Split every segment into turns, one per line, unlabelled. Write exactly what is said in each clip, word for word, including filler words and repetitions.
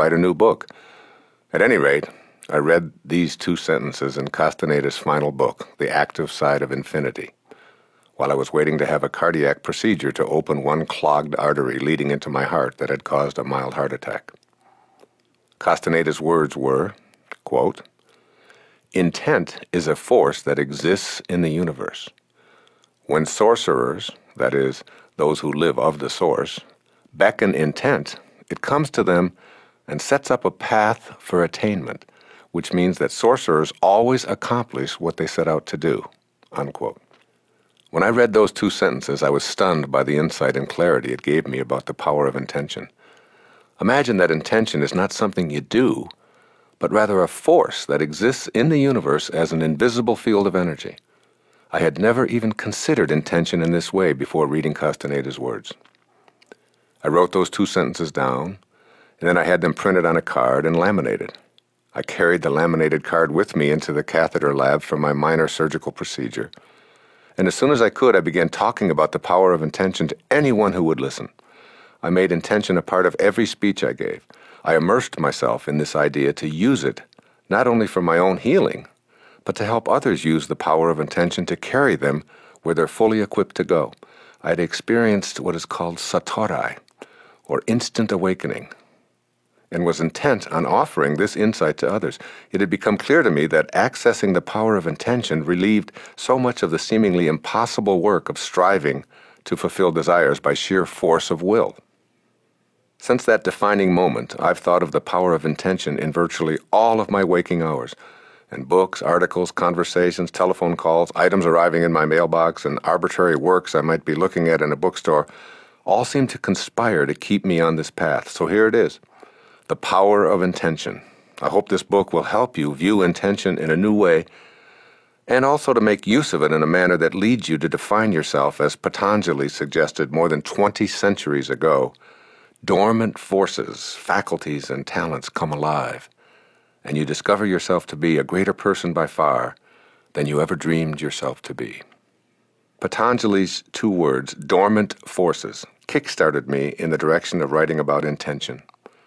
write a new book. At any rate, I read these two sentences in Castaneda's final book, The Active Side of Infinity, while I was waiting to have a cardiac procedure to open one clogged artery leading into my heart that had caused a mild heart attack. Castaneda's words were, quote, "Intent is a force that exists in the universe. When sorcerers, that is, those who live of the source, beckon intent, it comes to them and sets up a path for attainment, which means that sorcerers always accomplish what they set out to do." Unquote. When I read those two sentences, I was stunned by the insight and clarity it gave me about the power of intention. Imagine that intention is not something you do, but rather a force that exists in the universe as an invisible field of energy. I had never even considered intention in this way before reading Castaneda's words. I wrote those two sentences down, and then I had them printed on a card and laminated. I carried the laminated card with me into the catheter lab for my minor surgical procedure, and as soon as I could, I began talking about the power of intention to anyone who would listen. I made intention a part of every speech I gave. I immersed myself in this idea to use it, not only for my own healing, but to help others use the power of intention to carry them where they're fully equipped to go. I had experienced what is called satori, or instant awakening, and was intent on offering this insight to others. It had become clear to me that accessing the power of intention relieved so much of the seemingly impossible work of striving to fulfill desires by sheer force of will. Since that defining moment, I've thought of the power of intention in virtually all of my waking hours, and books, articles, conversations, telephone calls, items arriving in my mailbox, and arbitrary works I might be looking at in a bookstore all seem to conspire to keep me on this path. So here it is, the power of intention. I hope this book will help you view intention in a new way, and also to make use of it in a manner that leads you to define yourself, as Patanjali suggested more than twenty centuries ago. Dormant forces, faculties, and talents come alive, and you discover yourself to be a greater person by far than you ever dreamed yourself to be. Patanjali's two words, dormant forces, kick-started me in the direction of writing about intention.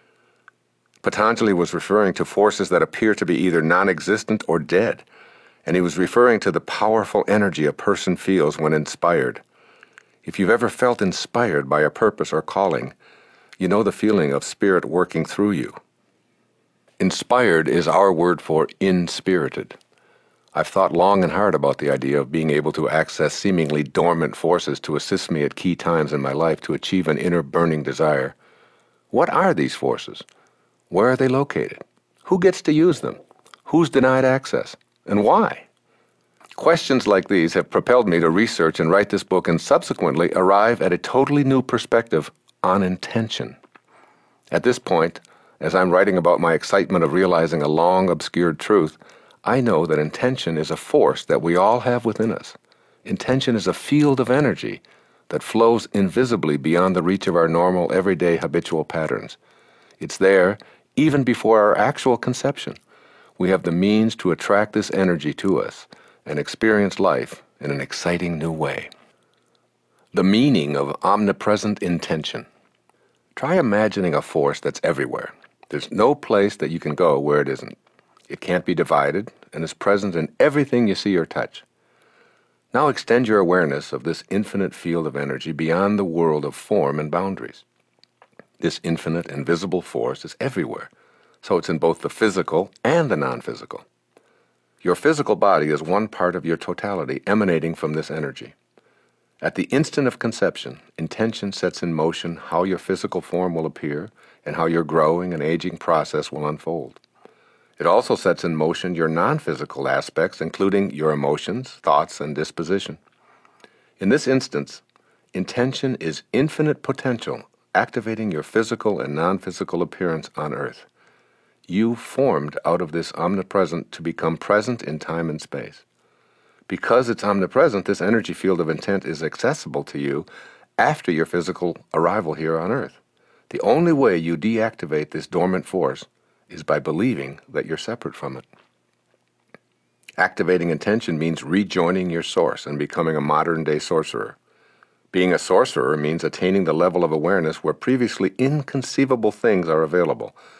Patanjali was referring to forces that appear to be either non-existent or dead, and he was referring to the powerful energy a person feels when inspired. If you've ever felt inspired by a purpose or calling, you know the feeling of spirit working through you. Inspired is our word for inspirited. I've thought long and hard about the idea of being able to access seemingly dormant forces to assist me at key times in my life to achieve an inner burning desire. What are these forces? Where are they located? Who gets to use them? Who's denied access? And why? Questions like these have propelled me to research and write this book, and subsequently arrive at a totally new perspective on intention. At this point, as I'm writing about my excitement of realizing a long obscured truth, I know that intention is a force that we all have within us. Intention is a field of energy that flows invisibly beyond the reach of our normal, everyday, habitual patterns. It's there even before our actual conception. We have the means to attract this energy to us and experience life in an exciting new way. The meaning of omnipresent intention. Try imagining a force that's everywhere. There's no place that you can go where it isn't. It can't be divided and is present in everything you see or touch. Now extend your awareness of this infinite field of energy beyond the world of form and boundaries. This infinite and visible force is everywhere, so it's in both the physical and the non-physical. Your physical body is one part of your totality emanating from this energy. At the instant of conception, intention sets in motion how your physical form will appear and how your growing and aging process will unfold. It also sets in motion your non-physical aspects, including your emotions, thoughts, and disposition. In this instance, intention is infinite potential, activating your physical and non-physical appearance on Earth. You formed out of this omnipresent to become present in time and space. Because it's omnipresent, this energy field of intent is accessible to you after your physical arrival here on Earth. The only way you deactivate this dormant force is by believing that you're separate from it. Activating intention means rejoining your source and becoming a modern-day sorcerer. Being a sorcerer means attaining the level of awareness where previously inconceivable things are available.